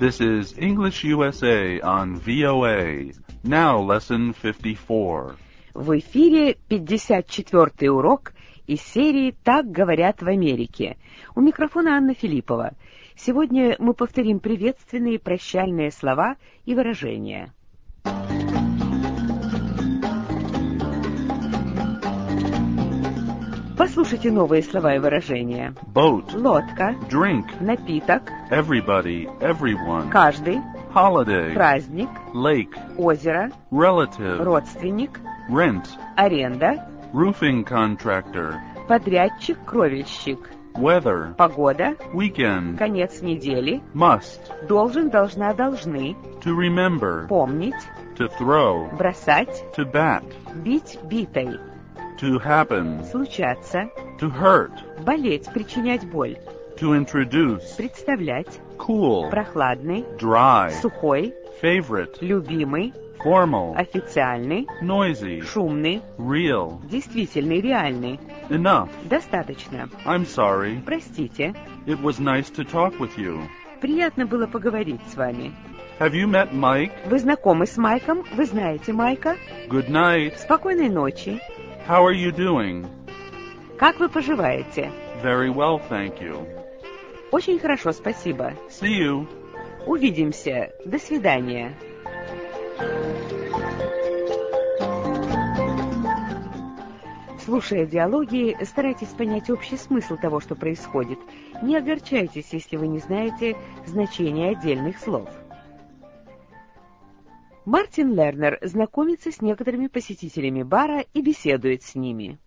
This is English USA on VOA. Now lesson 54. В эфире 54-й урок из серии «Так говорят в Америке». У микрофона Анна Филиппова. Сегодня мы повторим приветственные прощальные слова и выражения. Послушайте новые слова и выражения. Boat. Лодка. Drink. Напиток. Everybody. Everyone. Каждый. Holiday. Праздник. Lake. Озеро. Relative. Родственник. Rent. Аренда. Roofing contractor. Подрядчик, кровельщик. Weather. Погода. Weekend. Конец недели. Must. Должен, должна, должны. To remember. Помнить. To throw. Бросать. To bat. Бить битой. To happen. Случаться. To hurt. Болеть, причинять боль. To introduce. Представлять. Cool. Прохладный. Dry. Сухой. Favorite. Любимый. Formal. Официальный. Noisy. Шумный. Real. Действительный, реальный. Enough. Достаточно. I'm sorry. Простите. It was nice to talk with you. Приятно было поговорить с вами. Have you met Mike? Вы знакомы с Майком? Вы знаете Майка? Good night. Спокойной ночи. How are you doing? Как вы поживаете? Very well, thank you. Очень хорошо, спасибо. See you. Увидимся. До свидания. Слушая диалоги, старайтесь понять общий смысл того, что происходит. Не огорчайтесь, если вы не знаете значения отдельных слов. Мартин Лернер знакомится с некоторыми посетителями бара и беседует с ними.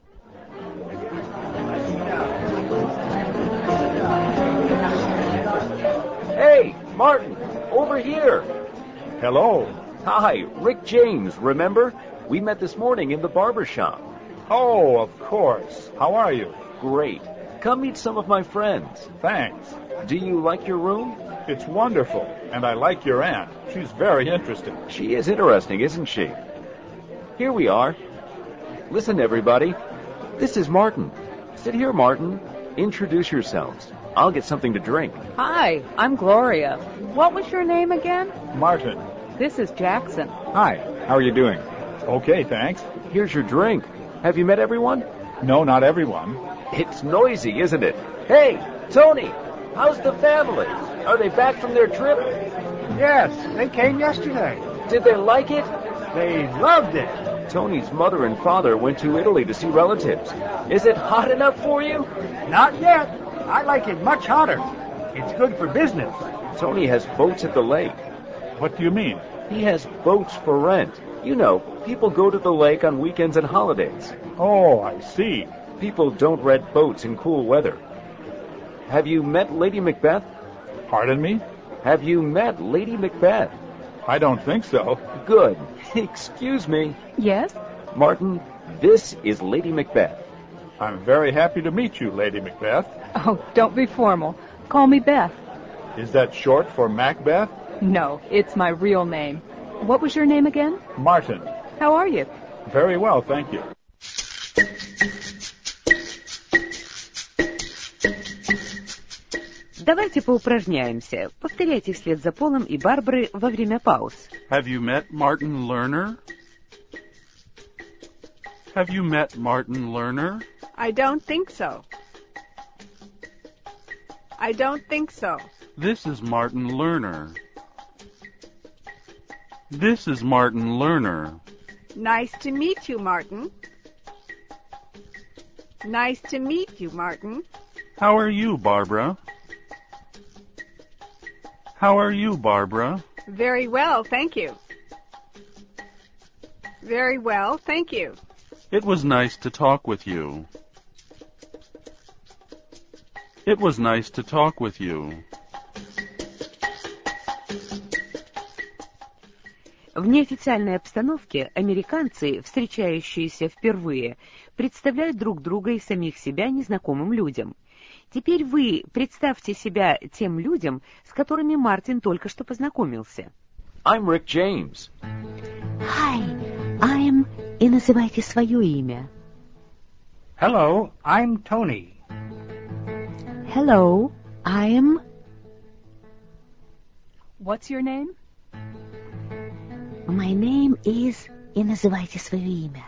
Hey, Martin, over here. Hello. Hi, Rick James, remember? We met this morning in the barber shop. Oh, of course. How are you? Great. Come meet some of my friends. Thanks. Do you like your room? It's wonderful, and I like your aunt. She's very interesting. She is interesting, isn't she? Here we are. Listen, everybody. This is Martin. Sit here, Martin. Introduce yourselves. I'll get something to drink. Hi, I'm Gloria. What was your name again? Martin. This is Jackson. Hi, how are you doing? Okay, thanks. Here's your drink. Have you met everyone? No, not everyone. It's noisy, isn't it? Hey, Tony, how's the family? Are they back from their trip? Yes, they came yesterday. Did they like it? They loved it. Tony's mother and father went to Italy to see relatives. Is it hot enough for you? Not yet. I like it much hotter. It's good for business. Tony has boats at the lake. What do you mean? He has boats for rent. You know, people go to the lake on weekends and holidays. Oh, I see. People don't rent boats in cool weather. Have you met Lady Macbeth? Pardon me? Have you met Lady Macbeth? I don't think so. Good. Excuse me. Yes? Martin, this is Lady Macbeth. I'm very happy to meet you, Lady Macbeth. Oh, don't be formal. Call me Beth. Is that short for Macbeth? No, it's my real name. What was your name again? Martin. How are you? Very well, thank you. Давайте поупражняемся. Повторяйте вслед за Полом и Барбарой во время пауз. Have you met Martin Lerner? Have you met Martin Lerner? I don't think so. I don't think so. This is Martin Lerner. This is Martin Lerner. Nice to meet you, Martin. Nice to meet you, Martin. How are you, Barbara? How are you, Barbara? Very well, thank you. Very well, thank you. It was nice to talk with you. It was nice to talk with you. В неофициальной обстановке американцы, встречающиеся впервые, представляют друг друга и самих себя незнакомым людям. Теперь вы представьте себя тем людям, с которыми Мартин только что познакомился. I'm Rick James. Hi, I'm... И называйте свое имя. Hello, I'm Tony. Hello, I'm... What's your name? My name is... И называйте свое имя.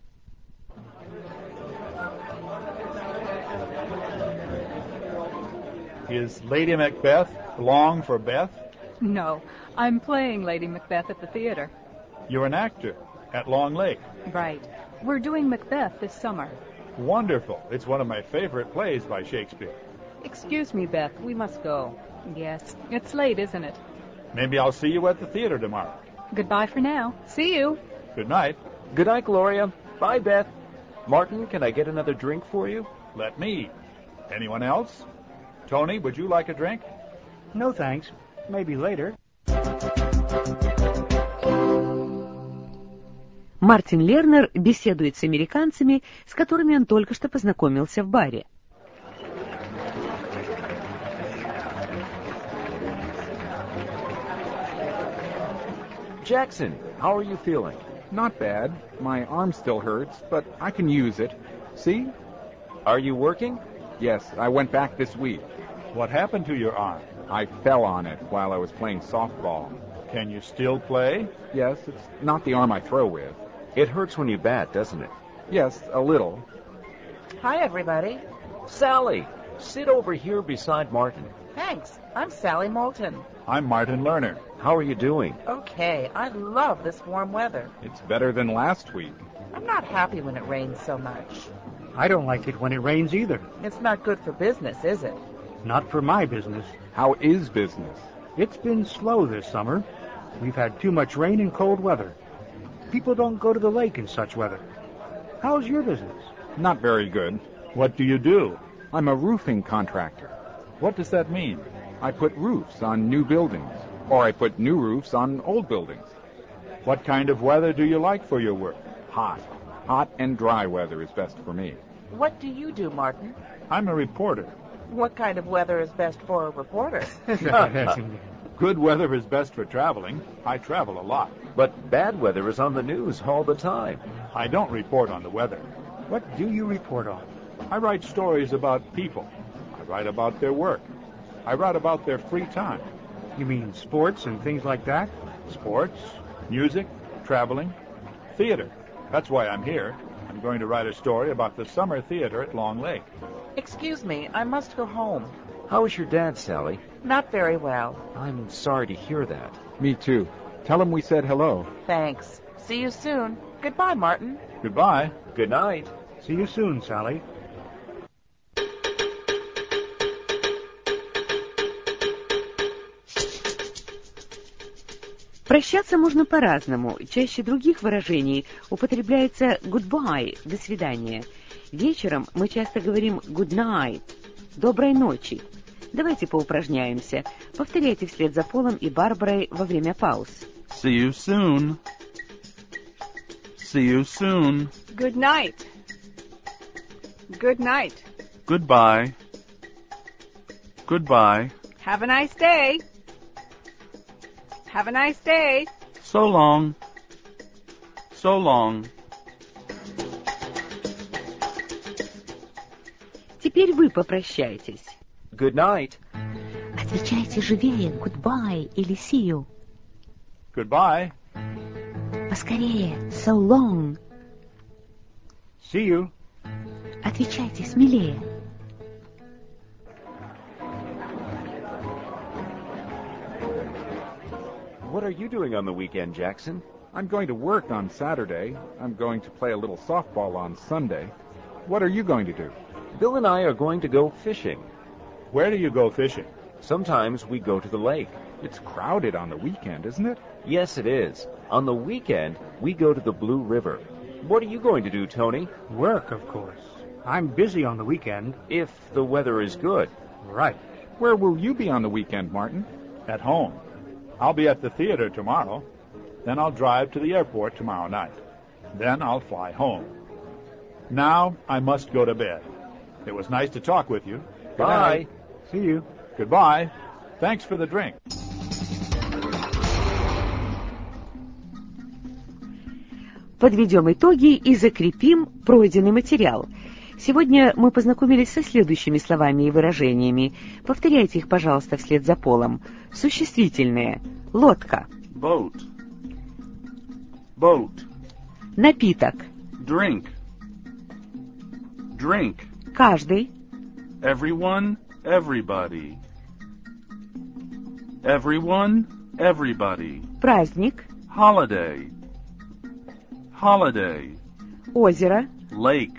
Is Lady Macbeth long for Beth? No, I'm playing Lady Macbeth at the theater. You're an actor at Long Lake. Right. We're doing Macbeth this summer. Wonderful. It's one of my favorite plays by Shakespeare. Excuse me, Beth, we must go. Yes, it's late, isn't it? Maybe I'll see you at the theater tomorrow. Goodbye for now. See you. Good night. Good night, Gloria. Bye, Beth. Martin, can I get another drink for you? Let me. Anyone else? Tony, would you like a drink? No thanks. Maybe later. Мартин Лернер беседует с американцами, с которыми он только что познакомился в баре. Jackson, how are you feeling? Not bad. My arm still hurts, but I can use it. See? Are you working? Yes, I went back this week. What happened to your arm? I fell on it while I was playing softball. Can you still play? Yes, it's not the arm I throw with. It hurts when you bat, doesn't it? Yes, a little. Hi, everybody. Sally, sit over here beside Martin. Thanks. I'm Sally Moulton. I'm Martin Lerner. How are you doing? Okay, I love this warm weather. It's better than last week. I'm not happy when it rains so much. I don't like it when it rains either. It's not good for business, is it? Not for my business. How is business? It's been slow this summer. We've had too much rain and cold weather. People don't go to the lake in such weather. How's your business? Not very good. What do you do? I'm a roofing contractor. What does that mean? I put roofs on new buildings, or I put new roofs on old buildings. What kind of weather do you like for your work? Hot. Hot and dry weather is best for me. What do you do, Martin? I'm a reporter. What kind of weather is best for a reporter? Good weather is best for traveling. I travel a lot. But bad weather is on the news all the time. I don't report on the weather. What do you report on? I write stories about people. I write about their work. I write about their free time. You mean sports and things like that? Sports, music, traveling, theater. That's why I'm here. I'm going to write a story about the summer theater at Long Lake. Excuse me, I must go home. How is your dad, Sally? Not very well. I'm sorry to hear that. Me too. Tell him we said hello. Thanks. See you soon. Goodbye, Martin. Goodbye. Good night. See you soon, Sally. Прощаться можно по-разному. Чаще других выражений употребляется goodbye, до свидания. Вечером мы часто говорим good night, доброй ночи. Давайте поупражняемся. Повторяйте вслед за Полом и Барбарой во время пауз. See you soon. See you soon. Good night. Good night. Goodbye. Goodbye. Have a nice day. Have a nice day. So long. So long. Теперь вы попрощайтесь. Good night. Отвечайте живее goodbye или see you. Goodbye. Поскорее so long. See you. Отвечайте смелее. What are you doing on the weekend, Jackson? I'm going to work on Saturday. I'm going to play a little softball on Sunday. What are you going to do? Bill and I are going to go fishing. Where do you go fishing? Sometimes we go to the lake. It's crowded on the weekend, isn't it? Yes, it is. On the weekend, we go to the Blue River. What are you going to do, Tony? Work, of course. I'm busy on the weekend. If the weather is good. Right. Where will you be on the weekend, Martin? At home. I'll be at the theater tomorrow. Then I'll drive to the airport tomorrow night. Then I'll fly home. Now I must go to bed. It was nice to talk with you. Good Bye. night. See you. Goodbye. Thanks for the drink. Подведем итоги и закрепим пройденный материал. Сегодня мы познакомились со следующими словами и выражениями. Повторяйте их, пожалуйста, вслед за Полом. Существительные. Лодка. Boat. Boat. Напиток. Drink. Drink. Каждый. Everyone, everybody. Everyone, everybody. Праздник. Holiday. Holiday. Озеро. Lake.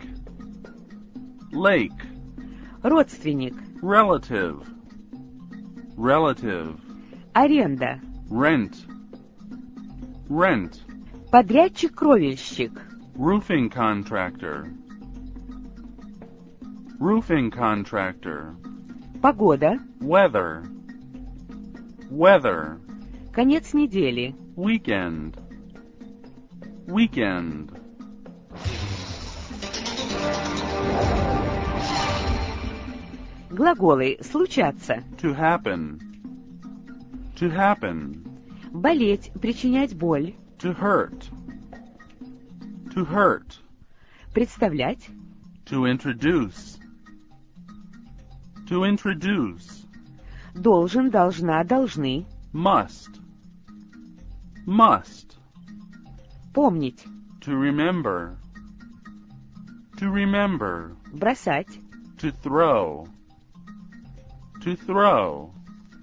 Lake. Родственник. Relative. Relative. Аренда. Rent. Rent. Подрядчик-кровельщик. Roofing contractor. Roofing contractor. Погода. Weather. Weather. Конец недели. Weekend. Weekend. Глаголы. Случаться. To happen. To happen. Болеть. Причинять боль. To hurt. To hurt. Представлять. To introduce. To introduce. Должен, должна, должны. Must. Must. Помнить. To remember. To remember. Бросать. To throw. To throw.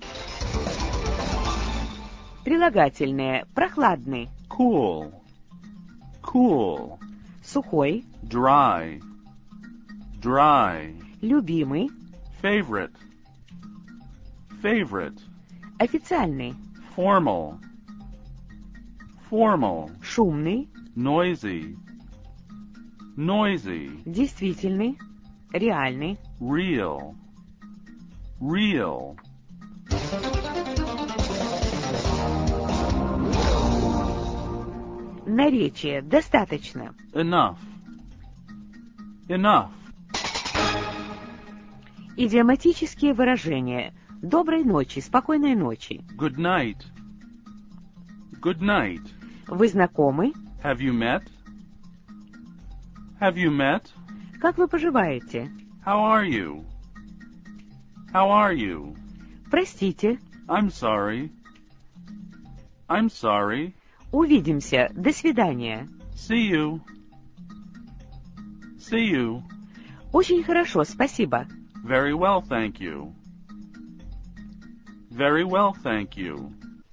Прилагательные. Прохладный. Cool. Cool. Сухой. Dry. Dry. Любимый. Favorite. Favorite. Официальный. Formal. Formal. Шумный. Noisy. Noisy. Действительный. Реальный. Real. Real. Наречие. Достаточно. Enough. Enough. Идиоматические выражения. Доброй ночи, спокойной ночи. Good night. Good night. Вы знакомы? Have you met? Have you met? Как вы поживаете? How are you? How are you? Простите. I'm sorry. I'm sorry. Увидимся. До свидания. See you. See you. Очень хорошо, спасибо. Very well, thank you. Very well, thank you.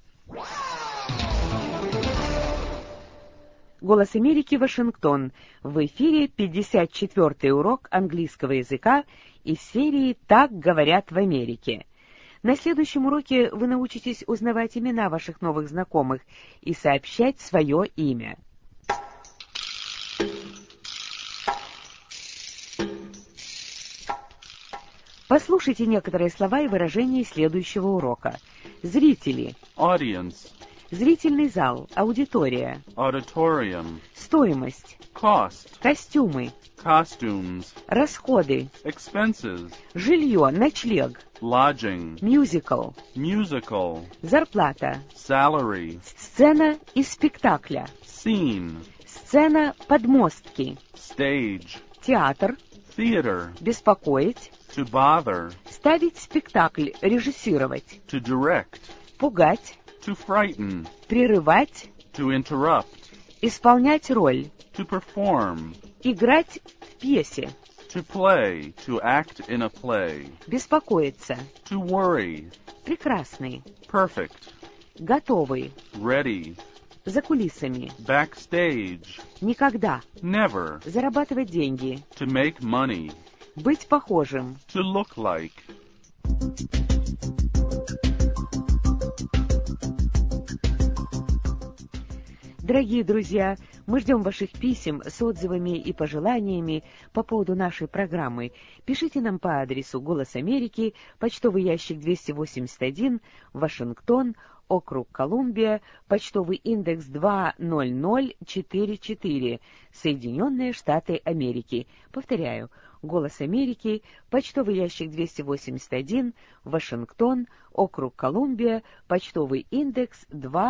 Голос Америки, Вашингтон. В эфире 54-й урок английского языка из серии «Так говорят в Америке». На следующем уроке вы научитесь узнавать имена ваших новых знакомых и сообщать свое имя. Послушайте некоторые слова и выражения из следующего урока. Зрители. Audience. Зрительный зал. Аудитория. Auditorium. Стоимость. Cost. Костюмы. Costumes. Расходы. Expenses. Жилье. Ночлег. Lodging. Мюзикл. Musical. Зарплата. Salary. Сцена из спектакля. Scene. Сцена подмостки. Stage. Театр. Theater. Беспокоить. To bother. Ставить спектакль. Режиссировать. To direct. Пугать. To frighten. Прерывать. To interrupt. Исполнять роль. To perform. Играть в пьесе. To play. To act in a play. Беспокоиться. To worry. Прекрасный. Perfect. Готовый. Ready. За кулисами. Backstage. Никогда. Never. Зарабатывать деньги. To make money. Быть похожим. To look like. Дорогие друзья, мы ждем ваших писем с отзывами и пожеланиями по поводу нашей программы. Пишите нам по адресу «Голос Америки», почтовый ящик 281, Вашингтон, округ Колумбия, почтовый индекс 20044, Соединенные Штаты Америки. Повторяю, «Голос Америки», почтовый ящик 281, Вашингтон, округ Колумбия, почтовый индекс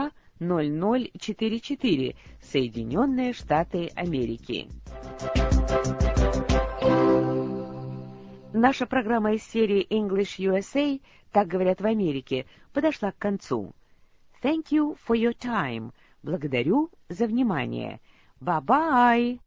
20044, Соединенные Штаты Америки. наша программа из серии English USA, так говорят в Америке, подошла к концу. Thank you for your time. Благодарю за внимание. Bye-bye.